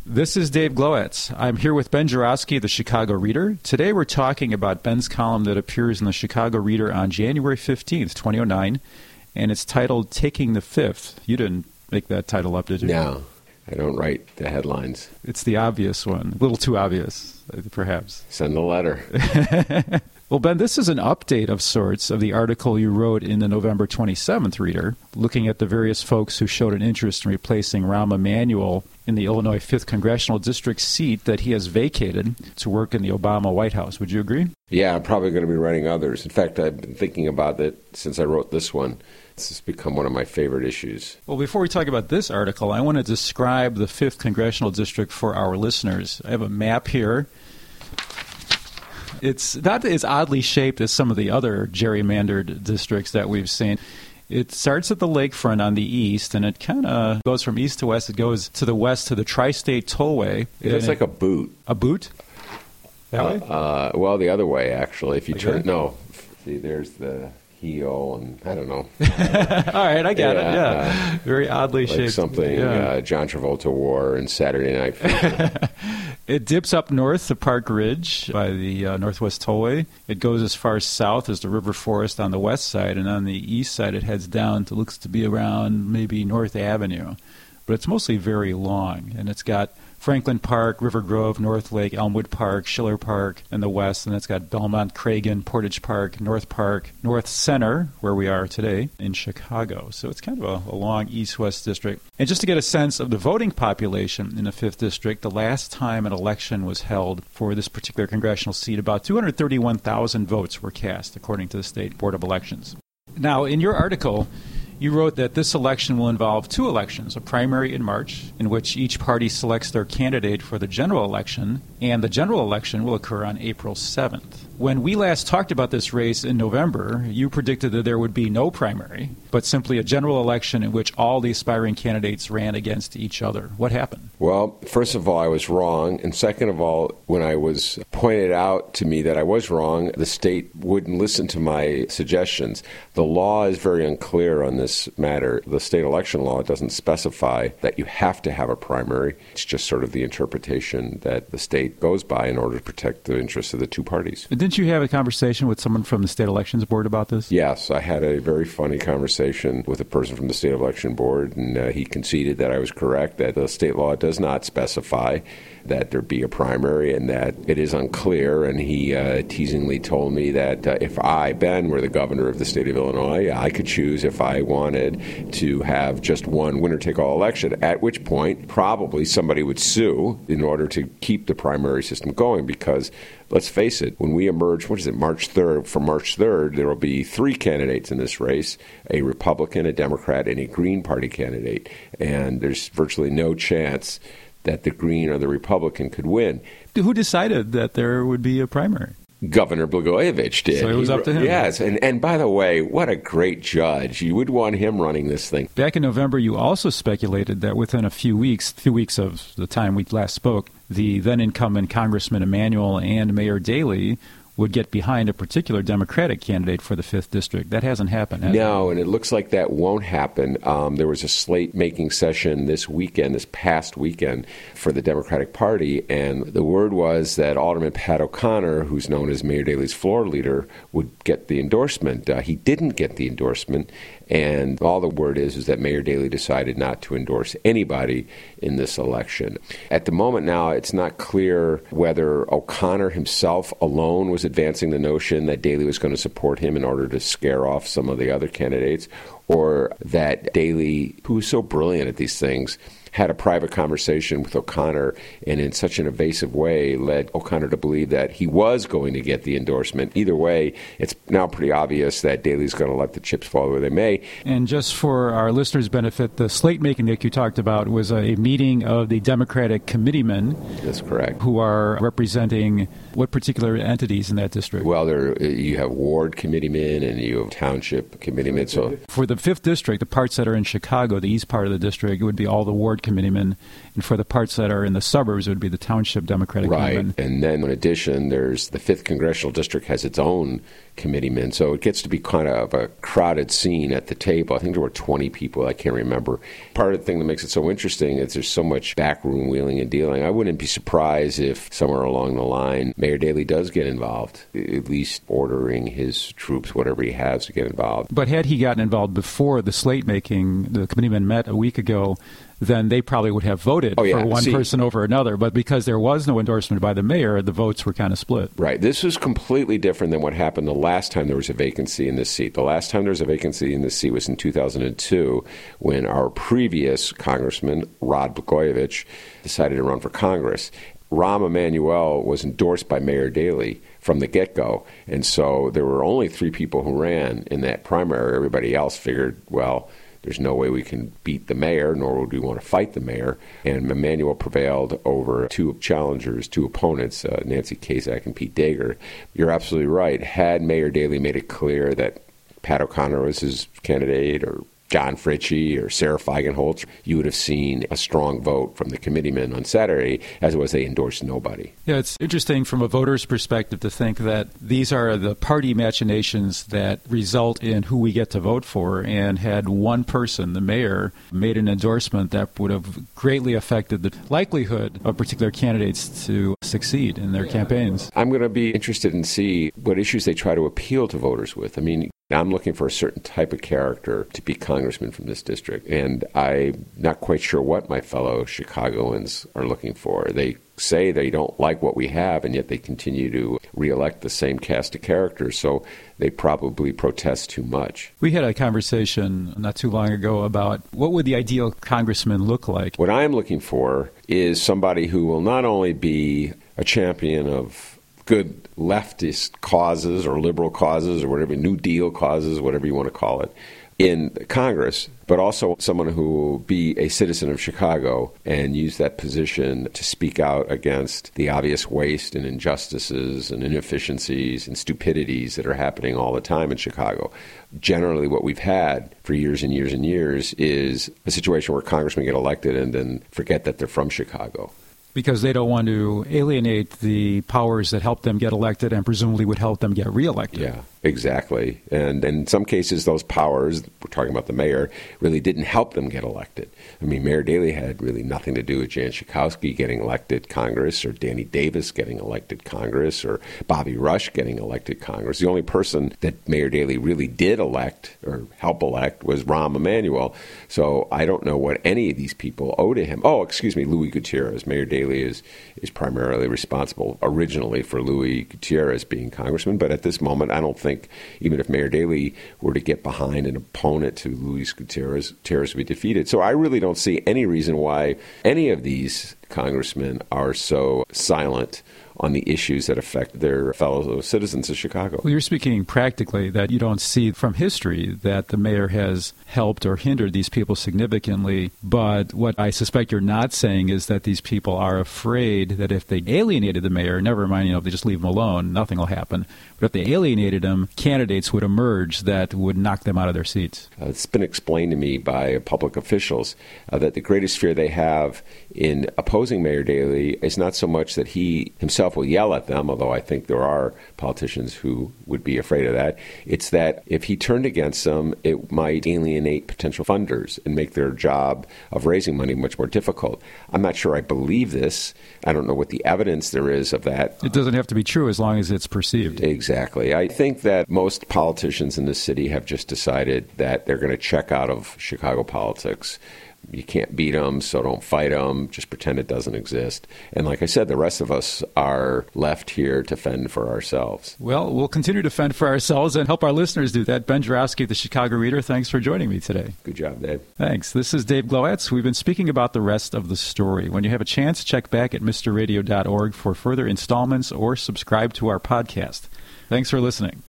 This is Dave Glowacz. I'm here with Ben Joravsky of the Chicago Reader. Today we're talking about Ben's column that appears in the Chicago Reader on January 15th, 2009, and it's titled Taking the Fifth. You didn't make that title up, did you? No, I don't write the headlines. It's the obvious one. A little too obvious, perhaps. Send the letter. Well, Ben, this is an update of sorts of the article you wrote in the November 27th Reader, looking at the various folks who showed an interest in replacing Rahm Emanuel in the Illinois 5th Congressional District seat that he has vacated to work in the Obama White House. Would you agree? Yeah, I'm probably going to be writing others. In fact, I've been thinking about it since I wrote this one. This has become one of my favorite issues. Well, before we talk about this article, I want to describe the 5th Congressional District for our listeners. I have a map here. It's not as oddly shaped as some of the other gerrymandered districts that we've seen. It starts at the lakefront on the east, and it kind of goes from east to west. It goes to the west to the Tri-State Tollway. It's like a boot. A boot? That way? Well, the other way, actually. If you turn... No. See, there's the heel, and I don't know. All right, I got it, yeah. Very oddly like shaped. Something John Travolta wore in Saturday Night Fever. It dips up north to Park Ridge by the Northwest Tollway. It goes as far south as the River Forest on the west side, and on the east side it heads down to looks to be around maybe North Avenue. But it's mostly very long, and it's got Franklin Park, River Grove, North Lake, Elmwood Park, Schiller Park in the west, and it's got Belmont, Cragen, Portage Park, North Center, where we are today, in Chicago. So it's kind of a long east-west district. And just to get a sense of the voting population in the 5th District, the last time an election was held for this particular congressional seat, about 231,000 votes were cast, according to the State Board of Elections. Now, in your article, you wrote that this election will involve two elections, a primary in March, in which each party selects their candidate for the general election, and the general election will occur on April 7th. When we last talked about this race in November, you predicted that there would be no primary, but simply a general election in which all the aspiring candidates ran against each other. What happened? Well, first of all, I was wrong. And second of all, when I was pointed out to me that I was wrong, the state wouldn't listen to my suggestions. The law is very unclear on this matter. The state election law doesn't specify that you have to have a primary. It's just sort of the interpretation that the state goes by in order to protect the interests of the two parties. Didn't you have a conversation with someone from the State Elections Board about this? Yes, I had a very funny conversation with a person from the State Election Board, and he conceded that I was correct, that the state law does not specify that there be a primary and that it is unclear. And he teasingly told me that if I, Ben, were the governor of the state of Illinois, I could choose if I wanted to have just one winner-take-all election, at which point probably somebody would sue in order to keep the primary system going because, let's face it, when we emerge, March 3rd? From March 3rd, there will be three candidates in this race, a Republican, a Democrat, and a Green Party candidate. And there's virtually no chance that the Green or the Republican could win. Who decided that there would be a primary? Governor Blagojevich did. So it was up to him. Yes, and by the way, what a great judge. You would want him running this thing. Back in November, you also speculated that within a few weeks of the time we last spoke, the then-incumbent Congressman Emanuel and Mayor Daley would get behind a particular Democratic candidate for the 5th District. That hasn't happened, has it? No, and it looks like that won't happen. There was a slate-making session this past weekend, for the Democratic Party, and the word was that Alderman Pat O'Connor, who's known as Mayor Daley's floor leader, would get the endorsement. He didn't get the endorsement, and all the word is that Mayor Daley decided not to endorse anybody in this election. At the moment now, it's not clear whether O'Connor himself alone was advancing the notion that Daley was going to support him in order to scare off some of the other candidates, or that Daley, who is so brilliant at these things, had a private conversation with O'Connor and in such an evasive way led O'Connor to believe that he was going to get the endorsement. Either way, it's now pretty obvious that Daley's going to let the chips fall where they may. And just for our listeners' benefit, the slate making that you talked about was a meeting of the Democratic committeemen. That's correct. Who are representing what particular entities in that district? Well, you have ward committeemen and you have township committeemen. So for the 5th District, the parts that are in Chicago, the east part of the district, it would be all the ward committeemen, and for the parts that are in the suburbs, it would be the township Democratic committeemen. Right, and then in addition, there's the 5th Congressional District has its own committeemen, so it gets to be kind of a crowded scene at the table. I think there were 20 people, I can't remember. Part of the thing that makes it so interesting is there's so much backroom wheeling and dealing. I wouldn't be surprised if somewhere along the line, Mayor Daley does get involved, at least ordering his troops, whatever he has, to get involved. But had he gotten involved before the slate making, the committeemen met a week ago, then they probably would have voted for one person over another. But because there was no endorsement by the mayor, the votes were kind of split. Right. This was completely different than what happened the last time there was a vacancy in this seat. The last time there was a vacancy in this seat was in 2002 when our previous congressman, Rod Blagojevich, decided to run for Congress. Rahm Emanuel was endorsed by Mayor Daley from the get-go, and so there were only 3 people who ran in that primary. Everybody else figured, well, there's no way we can beat the mayor, nor would we want to fight the mayor. And Emanuel prevailed over 2 challengers, 2 opponents, Nancy Kazak and Pete Dager. You're absolutely right. Had Mayor Daley made it clear that Pat O'Connor was his candidate, or John Fritchie or Sarah Feigenholtz, you would have seen a strong vote from the committeemen on Saturday, as it was they endorsed nobody. Yeah, it's interesting from a voter's perspective to think that these are the party machinations that result in who we get to vote for, and had one person, the mayor, made an endorsement that would have greatly affected the likelihood of particular candidates to succeed in their campaigns. I'm going to be interested in see what issues they try to appeal to voters with. I mean, I'm looking for a certain type of character to be congressman from this district, and I'm not quite sure what my fellow Chicagoans are looking for. They say they don't like what we have, and yet they continue to reelect the same cast of characters, so they probably protest too much. We had a conversation not too long ago about what would the ideal congressman look like. What I'm looking for is somebody who will not only be a champion of good leftist causes or liberal causes or whatever, New Deal causes, whatever you want to call it, in Congress, but also someone who will be a citizen of Chicago and use that position to speak out against the obvious waste and injustices and inefficiencies and stupidities that are happening all the time in Chicago. Generally, what we've had for years and years and years is a situation where congressmen get elected and then forget that they're from Chicago. Because they don't want to alienate the powers that help them get elected and presumably would help them get reelected. Yeah, exactly. And in some cases, those powers, we're talking about the mayor, really didn't help them get elected. I mean, Mayor Daley had really nothing to do with Jan Schakowsky getting elected Congress, or Danny Davis getting elected Congress, or Bobby Rush getting elected Congress. The only person that Mayor Daley really did elect or help elect was Rahm Emanuel. So I don't know what any of these people owe to him. Oh, excuse me, Louis Gutierrez. Mayor Daley is primarily responsible originally for Louis Gutierrez being congressman, but at this moment, I don't think even if Mayor Daley were to get behind an opponent to Louis Gutierrez would be defeated. So I really don't see any reason why any of these congressmen are so silent on the issues that affect their fellow citizens of Chicago. Well, you're speaking practically that you don't see from history that the mayor has helped or hindered these people significantly. But what I suspect you're not saying is that these people are afraid that if they alienated the mayor, never mind, if they just leave him alone, nothing will happen. But if they alienated him, candidates would emerge that would knock them out of their seats. It's been explained to me by public officials that the greatest fear they have in opposing Mayor Daley is not so much that he himself will yell at them, although I think there are politicians who would be afraid of that. It's that if he turned against them, it might alienate potential funders and make their job of raising money much more difficult. I'm not sure I believe this. I don't know what the evidence there is of that. It doesn't have to be true as long as it's perceived. Exactly. I think that most politicians in the city have just decided that they're going to check out of Chicago politics. You can't beat them, so don't fight them. Just pretend it doesn't exist. And like I said, the rest of us are left here to fend for ourselves. Well, we'll continue to fend for ourselves and help our listeners do that. Ben Joravsky, the Chicago Reader, thanks for joining me today. Good job, Dave. Thanks. This is Dave Glowacz. We've been speaking about the rest of the story. When you have a chance, check back at mrradio.org for further installments or subscribe to our podcast. Thanks for listening.